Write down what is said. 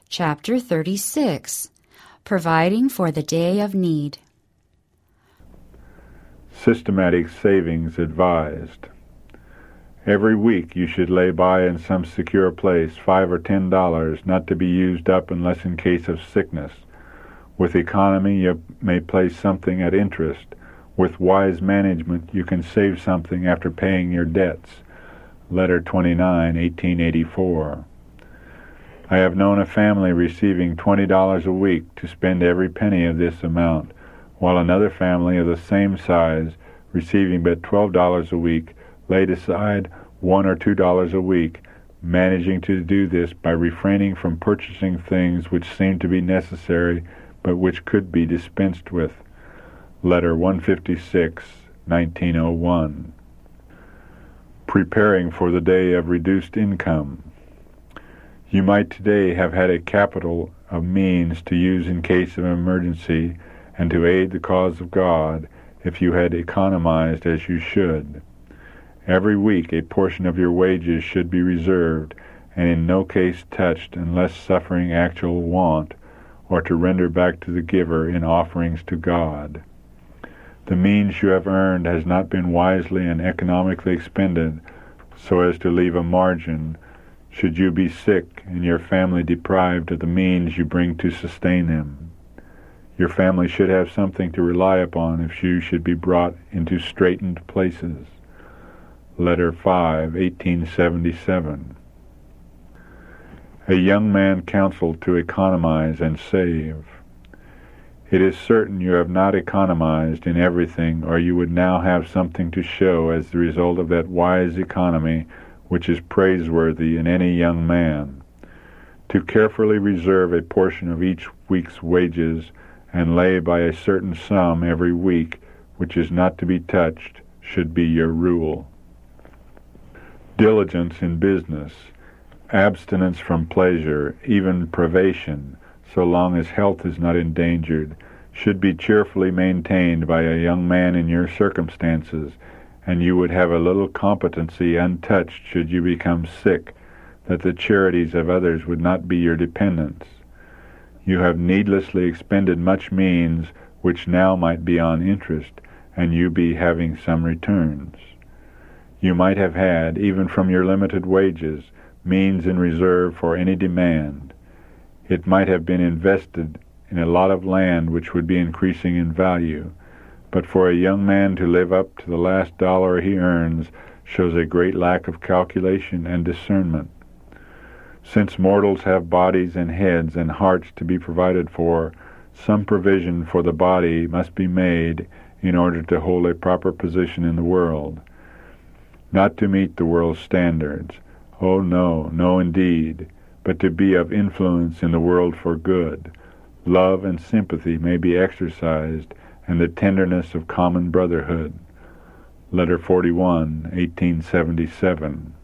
Chapter 36, Providing for the Day of Need. Systematic savings advised. Every week you should lay by in some secure place $5 or $10, not to be used up unless in case of sickness. With economy you may place something at interest. With wise management you can save something after paying your debts. Letter 29, 1884. I have known a family receiving $20 a week to spend every penny of this amount, while another family of the same size, receiving but $12 a week, laid aside $1 or $2 a week, managing to do this by refraining from purchasing things which seemed to be necessary but which could be dispensed with. Letter 156, 1901. Preparing for the day of reduced income. You might today have had a capital of means to use in case of emergency and to aid the cause of God if you had economized as you should. Every week a portion of your wages should be reserved and in no case touched unless suffering actual want, or to render back to the giver in offerings to God. The means you have earned has not been wisely and economically expended so as to leave a margin should you be sick and your family deprived of the means you bring to sustain them. Your family should have something to rely upon if you should be brought into straitened places. Letter 5, 1877. A young man counseled to economize and save. It is certain you have not economized in everything, or you would now have something to show as the result of that wise economy which is praiseworthy in any young man. To carefully reserve a portion of each week's wages and lay by a certain sum every week, which is not to be touched, should be your rule. Diligence in business, abstinence from pleasure, even privation, so long as health is not endangered, should be cheerfully maintained by a young man in your circumstances, and you would have a little competency untouched should you become sick, that the charities of others would not be your dependence. You have needlessly expended much means which now might be on interest, and you be having some returns. You might have had, even from your limited wages, means in reserve for any demand. It might have been invested in a lot of land which would be increasing in value, but for a young man to live up to the last dollar he earns shows a great lack of calculation and discernment. Since mortals have bodies and heads and hearts to be provided for, some provision for the body must be made in order to hold a proper position in the world. Not to meet the world's standards, oh no, no indeed, but to be of influence in the world for good. Love and sympathy may be exercised, and the tenderness of common brotherhood. Letter 41, 1877.